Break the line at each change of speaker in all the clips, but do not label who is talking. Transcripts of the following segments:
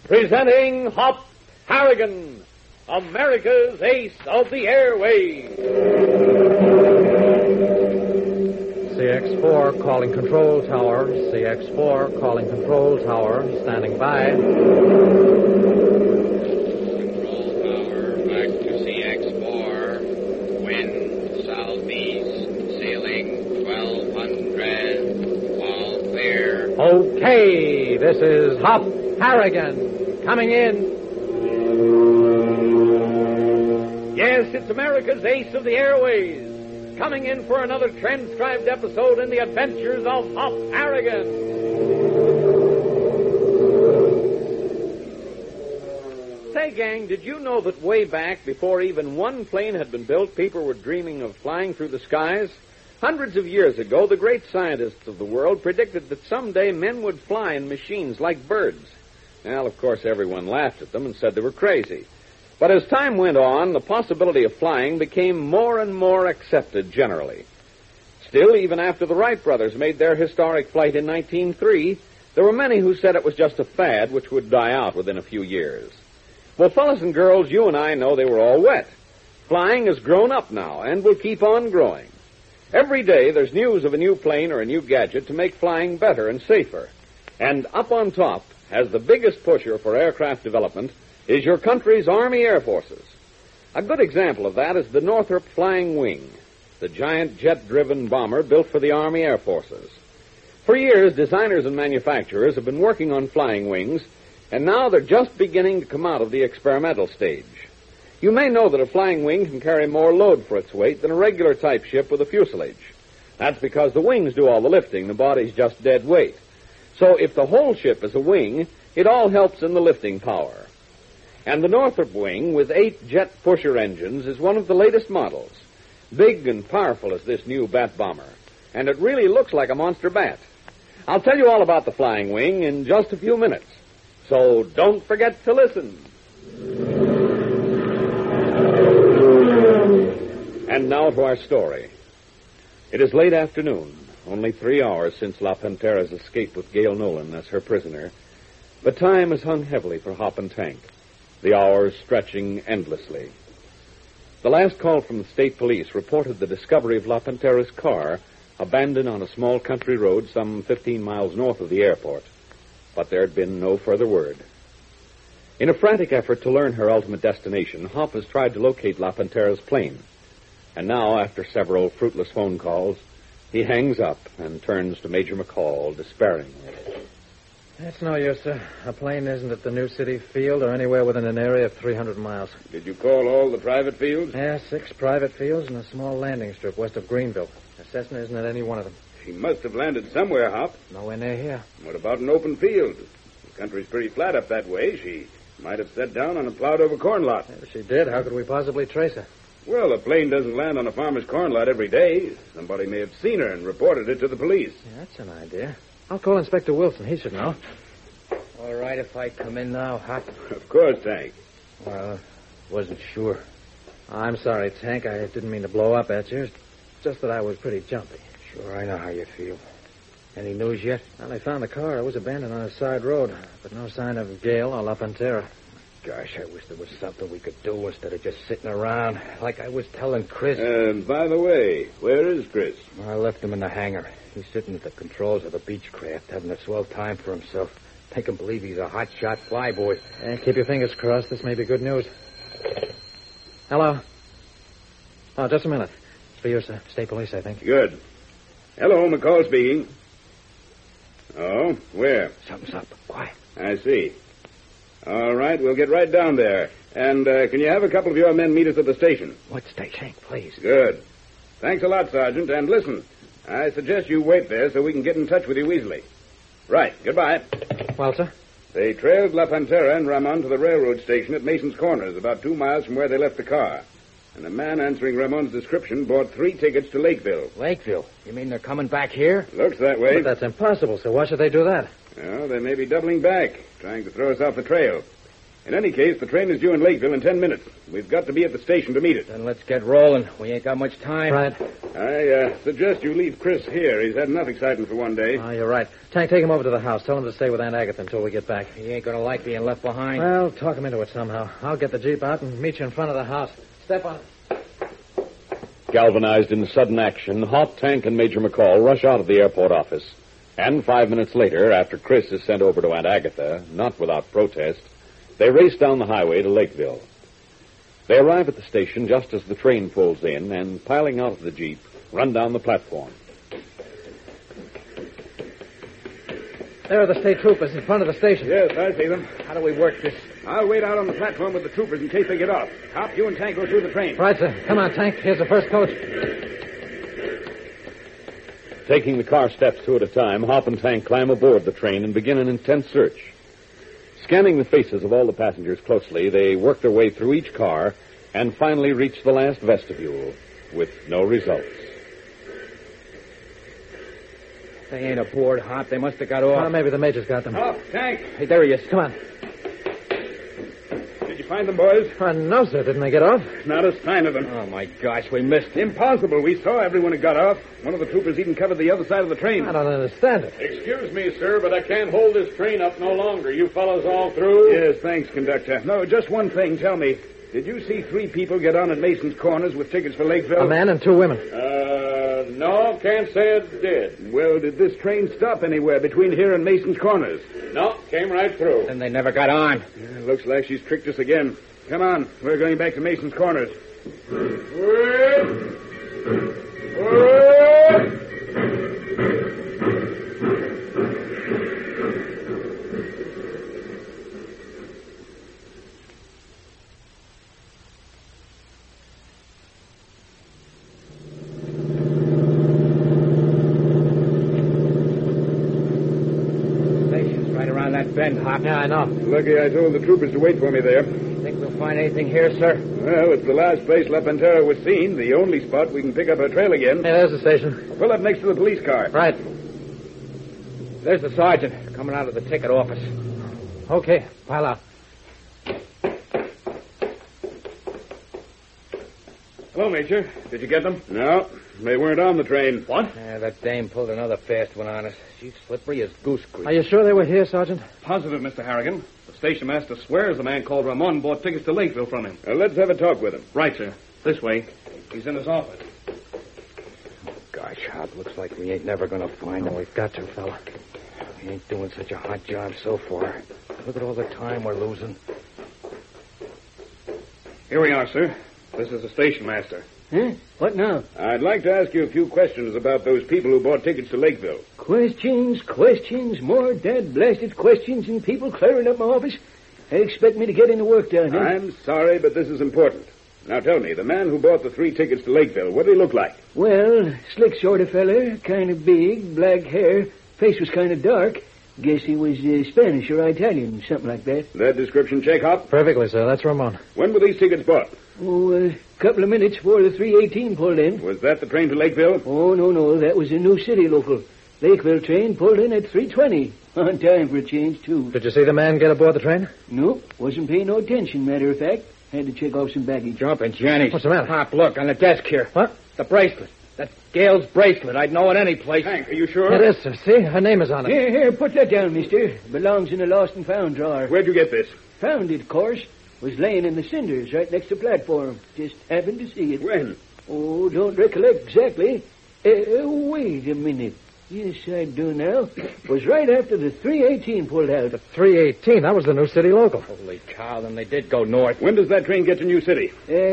Presenting Hop Harrigan, America's ace of the airways.
CX-4 calling control tower. CX-4 calling control tower. Standing by.
Control tower, back to CX-4. Wind southeast, sailing 1200. All clear.
Okay, this is Hop Harrigan. Coming in.
Yes, it's America's ace of the airways. Coming in for another transcribed episode in the adventures of Hop Harrigan. Say, gang, did you know that way back, before even one plane had been built, people were dreaming of flying through the skies? Hundreds of years ago, the great scientists of the world predicted that someday men would fly in machines like birds. Well, of course, everyone laughed at them and said they were crazy. But as time went on, the possibility of flying became more and more accepted generally. Still, even after the Wright brothers made their historic flight in 1903, there were many who said it was just a fad which would die out within a few years. Well, fellas and girls, you and I know they were all wet. Flying has grown up now and will keep on growing. Every day there's news of a new plane or a new gadget to make flying better and safer. And up on top, as the biggest pusher for aircraft development, is your country's Army Air Forces. A good example of that is the Northrop Flying Wing, the giant jet-driven bomber built for the Army Air Forces. For years, designers and manufacturers have been working on flying wings, and now they're just beginning to come out of the experimental stage. You may know that a flying wing can carry more load for its weight than a regular type ship with a fuselage. That's because the wings do all the lifting, the body's just dead weight. So if the whole ship is a wing, it all helps in the lifting power. And the Northrop wing, with 8 jet pusher engines, is one of the latest models. Big and powerful is this new bat bomber, and it really looks like a monster bat. I'll tell you all about the flying wing in just a few minutes. So don't forget to listen. And now to our story. It is late afternoon, only 3 hours since La Pantera's escape with Gail Nolan as her prisoner, but time has hung heavily for Hop and Tank, the hours stretching endlessly. The last call from the state police reported the discovery of La Pantera's car abandoned on a small country road some 15 miles north of the airport, but there had been no further word. In a frantic effort to learn her ultimate destination, Hop has tried to locate La Pantera's plane. And now, after several fruitless phone calls, he hangs up and turns to Major McCall despairingly.
It's no use, sir. A plane isn't at the New City field or anywhere within an area of 300 miles.
Did you call all the private fields?
Yeah, 6 private fields and a small landing strip west of Greenville. The Cessna isn't at any one of them.
She must have landed somewhere, Hop.
Nowhere near here.
What about an open field? The country's pretty flat up that way. She might have set down on a plowed-over corn lot.
If she did, how could we possibly trace her?
Well, a plane doesn't land on a farmer's corn lot every day. Somebody may have seen her and reported it to the police.
Yeah, that's an idea. I'll call Inspector Wilson. He should know.
All right if I come in now, Hop?
Of course, Tank.
Well, wasn't sure.
I'm sorry, Tank. I didn't mean to blow up at you. It's just that I was pretty jumpy.
Sure, I know how you feel. Any news yet?
Well, I found the car. It was abandoned on a side road, but no sign of Gail or La Pantera.
Gosh, I wish there was something we could do instead of just sitting around, like I was telling Chris.
And by the way, where is Chris?
I left him in the hangar. He's sitting at the controls of the Beechcraft, having a swell time for himself. Make him believe he's a hot-shot flyboy.
Keep your fingers crossed. This may be good news. Hello? Oh, just a minute. It's for you, sir. State police, I think.
Good. Hello, McCall speaking. Oh, where?
Something's up. Quiet.
I see. All right, we'll get right down there. And can you have a couple of your men meet us at the station?
What station? Please.
Good. Thanks a lot, Sergeant. And listen, I suggest you wait there so we can get in touch with you easily. Right. Goodbye.
Well, sir?
They trailed La Pantera and Ramon to the railroad station at Mason's Corners, about 2 miles from where they left the car. And a man answering Ramon's description bought 3 tickets to Lakeville.
Lakeville? You mean they're coming back here?
Looks that way.
But that's impossible, sir. Why should they do that?
Well, they may be doubling back, trying to throw us off the trail. In any case, the train is due in Lakeville in 10 minutes. We've got to be at the station to meet it.
Then let's get rolling. We ain't got much time.
Right.
I suggest you leave Chris here. He's had enough excitement for one day.
Oh, you're right. Tank, take him over to the house. Tell him to stay with Aunt Agatha until we get back.
He ain't gonna like being left behind.
Well, talk him into it somehow. I'll get the Jeep out and meet you in front of the house. Step on it.
Galvanized in sudden action, Hop, Tank, and Major McCall rush out of the airport office. And 5 minutes later, after Chris is sent over to Aunt Agatha, not without protest, they race down the highway to Lakeville. They arrive at the station just as the train pulls in and, piling out of the Jeep, run down the platform.
There are the state troopers in front of the station.
Yes, I see them.
How do we work this?
I'll wait out on the platform with the troopers in case they get off. Hop, you and Tank go through the train.
Right, sir. Come on, Tank. Here's the first coach.
Taking the car steps two at a time, Hop and Tank climb aboard the train and begin an intense search. Scanning the faces of all the passengers closely, they work their way through each car and finally reach the last vestibule with no results.
They ain't aboard, Hop. They must have got off.
Well, maybe the major's got them.
Hop, Tank.
Hey, there he is.
Come on.
Did you find them, boys?
No, sir. Didn't they get off?
Not a sign of them.
Oh, my gosh, we missed him.
Impossible. We saw everyone who got off. One of the troopers even covered the other side of the train.
I don't understand it.
Excuse me, sir, but I can't hold this train up no longer. You fellows all through?
Yes, thanks, conductor. No, just one thing. Tell me, did you see 3 people get on at Mason's Corners with tickets for Lakeville?
A man and 2 women.
No, can't say it did.
Well, did this train stop anywhere between here and Mason's Corners?
No, came right through.
Then they never got on.
Looks like she's tricked us again. Come on, we're going back to Mason's Corners.
Station's right around that bend, Hop.
Yeah, I know.
Lucky I told the troopers to wait for me there.
Think we'll find anything here, sir?
Well, it's the last place La Pantera was seen, the only spot we can pick up her trail again.
Hey, there's the station.
Pull up next to the police car.
Right.
There's the sergeant coming out of the ticket office.
Okay, pile out.
Hello, Major. Did you get them? No, they weren't on the train. What?
That dame pulled another fast one on us. She's slippery as goose grease.
Are you sure they were here, Sergeant?
Positive, Mr. Harrigan. The station master swears the man called Ramon bought tickets to Lakeville from him.
Let's have a talk with him.
Right, sir. This way. He's in his office.
Gosh, Hop, looks like we ain't never gonna find him.
We've got to, fella.
We ain't doing such a hot job so far. Look at all the time we're losing.
Here we are, sir. This is the station master.
Huh? What now?
I'd like to ask you a few questions about those people who bought tickets to Lakeville.
Questions, more dad-blasted questions and people clearing up my office. They expect me to get into work down here.
I'm sorry, but this is important. Now tell me, the man who bought the 3 tickets to Lakeville, what did he look like?
Well, slick sort of feller, kind of big, black hair, face was kind of dark. Guess he was Spanish or Italian, something like that.
That description check, Hop?
Perfectly, sir. That's Ramon.
When were these tickets bought?
Oh, a couple of minutes before the 318 pulled in.
Was that the train to Lakeville?
Oh, no, that was a New City local. Lakeville train pulled in at 3:20. On time for a change, too.
Did you see the man get aboard the train?
Nope, wasn't paying no attention, matter of fact. Had to check off some baggage.
Jumping Jenny.
What's the matter?
Hop, look, on the desk here.
What?
The bracelet. That's Gail's bracelet. I'd know it any place.
Hank, are you sure?
It is, sir. See? Her name is on it.
Here, put that down, mister. Belongs in a lost and found drawer.
Where'd you get this?
Found it, of course. Was laying in the cinders right next to the platform. Just happened to see it.
When?
Oh, don't recollect exactly. Wait a minute. Yes, I do now. Was right after the 318 pulled out.
The 318. That was the New City local.
Holy cow, then they did go north.
When does that train get to New City?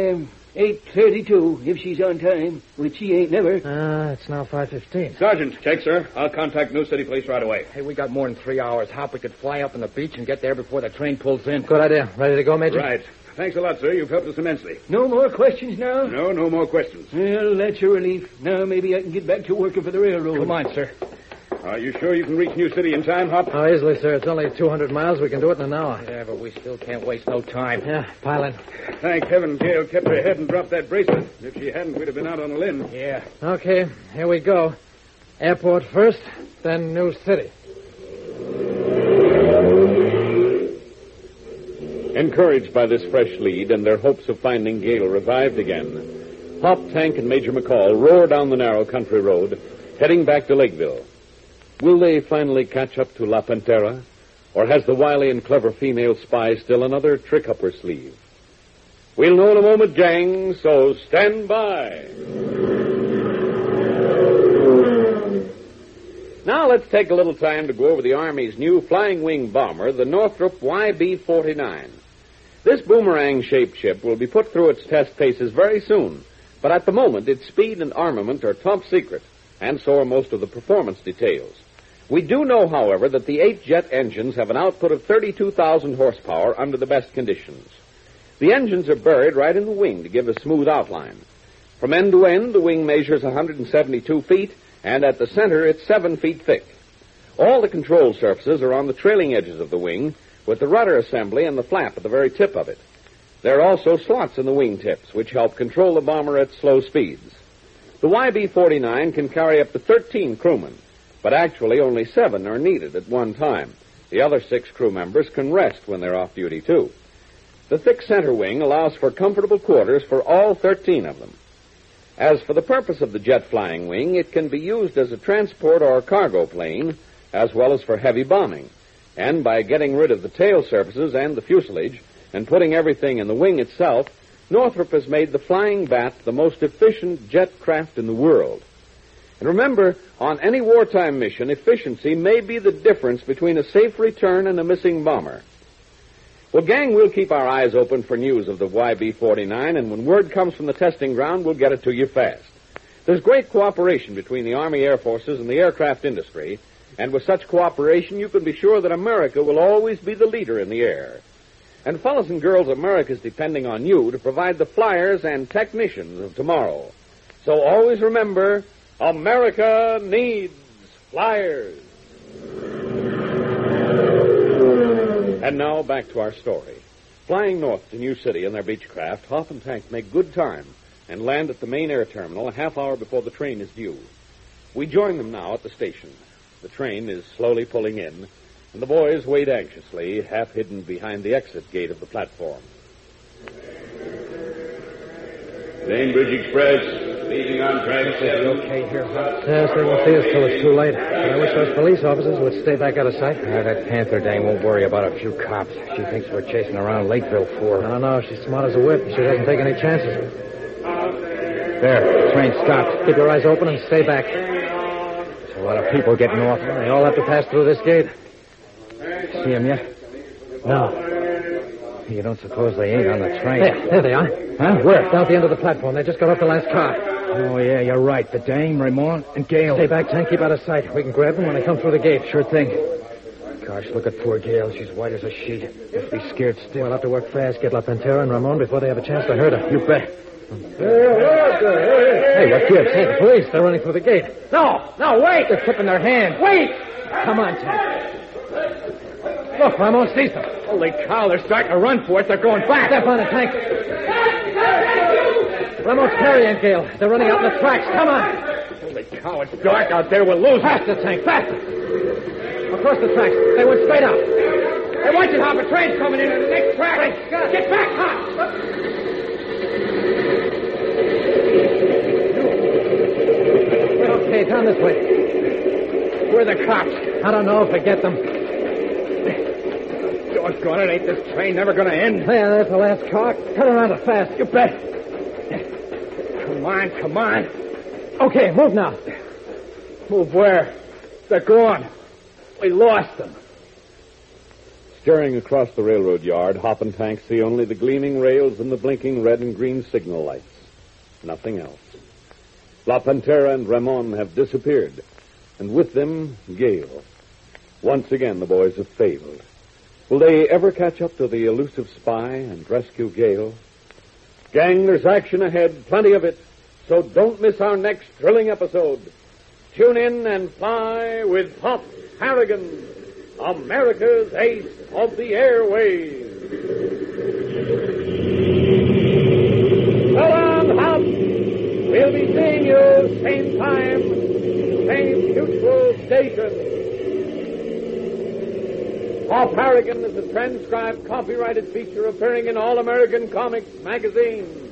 8:32, if she's on time, which she ain't never.
It's now 5:15.
Sergeant. Check, sir. I'll contact New City Police right away.
Hey, we got more than 3 hours. Hop, we could fly up on the beach and get there before the train pulls in.
Good idea. Ready to go, Major?
Right. Thanks a lot, sir. You've helped us immensely.
No more questions now?
No more questions.
Well, that's a relief. Now maybe I can get back to working for the railroad.
Come on, sir.
Are you sure you can reach New City in time, Hop?
Oh, easily, sir. It's only 200 miles. We can do it in an hour.
Yeah, but we still can't waste no time.
Yeah, pile in.
Thank heaven Gail kept her head and dropped that bracelet. If she hadn't, we'd have been out on a limb.
Yeah.
Okay, here we go. Airport first, then New City.
Encouraged by this fresh lead and their hopes of finding Gale revived again, Hop, Tank, and Major McCall roar down the narrow country road, heading back to Lakeville. Will they finally catch up to La Pantera? Or has the wily and clever female spy still another trick up her sleeve? We'll know in a moment, gang, so stand by. Now let's take a little time to go over the Army's new flying wing bomber, the Northrop YB-49. This boomerang-shaped ship will be put through its test paces very soon, but at the moment its speed and armament are top secret, and so are most of the performance details. We do know, however, that the 8 jet engines have an output of 32,000 horsepower under the best conditions. The engines are buried right in the wing to give a smooth outline. From end to end, the wing measures 172 feet, and at the center, it's 7 feet thick. All the control surfaces are on the trailing edges of the wing, with the rudder assembly and the flap at the very tip of it. There are also slots in the wing tips, which help control the bomber at slow speeds. The YB-49 can carry up to 13 crewmen, but actually only 7 are needed at one time. The other 6 crew members can rest when they're off duty, too. The thick center wing allows for comfortable quarters for all 13 of them. As for the purpose of the jet flying wing, it can be used as a transport or cargo plane, as well as for heavy bombing. And by getting rid of the tail surfaces and the fuselage, and putting everything in the wing itself, Northrop has made the Flying Bat the most efficient jet craft in the world. And remember, on any wartime mission, efficiency may be the difference between a safe return and a missing bomber. Well, gang, we'll keep our eyes open for news of the YB-49, and when word comes from the testing ground, we'll get it to you fast. There's great cooperation between the Army Air Forces and the aircraft industry, and with such cooperation, you can be sure that America will always be the leader in the air. And fellas and girls, America's depending on you to provide the flyers and technicians of tomorrow. So always remember, America needs flyers. And now back to our story. Flying north to New City in their Beechcraft, Hop and Tank make good time and land at the main air terminal a half hour before the train is due. We join them now at the station. The train is slowly pulling in, and the boys wait anxiously, half hidden behind the exit gate of the platform.
Bainbridge Express, leaving on track 7.
Okay here, Hop?
Yes, they won't see us till it's too late. But I wish those police officers would stay back out of sight.
That Panther dame won't worry about a few cops. She thinks we're chasing around Lakeville for her.
No, she's smart as a whip. She doesn't take any chances.
There, the train stopped.
Keep your eyes open and stay back.
There's a lot of people getting off.
They all have to pass through this gate.
See them yet?
No.
You don't suppose they ain't on the train?
There they are.
Huh? Where?
Down at the end of the platform. They just got off the last car.
Oh, yeah, you're right. The dame, Raymond, and Gale.
Stay back, Tank. Keep out of sight. We can grab them when they come through the gate.
Sure thing. Gosh, look at poor Gale. She's white as a sheet. Must be scared still.
We'll have to work fast. Get La Pantera and Ramon before they have a chance to hurt her.
You bet.
Hey, what gives? Hey, the police. They're running through the gate.
No, wait! They're tipping their hand. Wait!
Come on, Tank. Look, Ramon sees them.
Holy cow, they're starting to run for it. They're going back.
Step on it, Tank. Ramon's carrying Gale. They're running out in the tracks. Come on.
Holy cow, it's dark out there. We'll lose.
Faster, Tank, faster. Across the tracks. They went straight out.
Hey, watch it, Hop. A train's coming in the next track. Get back, Hop.
Okay, down this way.
Where are the cops?
I don't know. Forget them.
Doggone it, ain't this train never going to end?
There, there's the last car. Turn around it fast.
You bet. Come on.
Okay, move now.
Move where? They're gone. We lost them.
Staring across the railroad yard, Hop and Tank see only the gleaming rails and the blinking red and green signal lights. Nothing else. La Pantera and Ramon have disappeared, and with them, Gale. Once again, the boys have failed. Will they ever catch up to the elusive spy and rescue Gale? Gang, there's action ahead, plenty of it, so don't miss our next thrilling episode. Tune in and fly with Hop Harrigan, America's ace of the airways. So long, Hop. We'll be seeing you same time, same neutral station. Off Harrigan is a transcribed, copyrighted feature appearing in All American Comics magazine.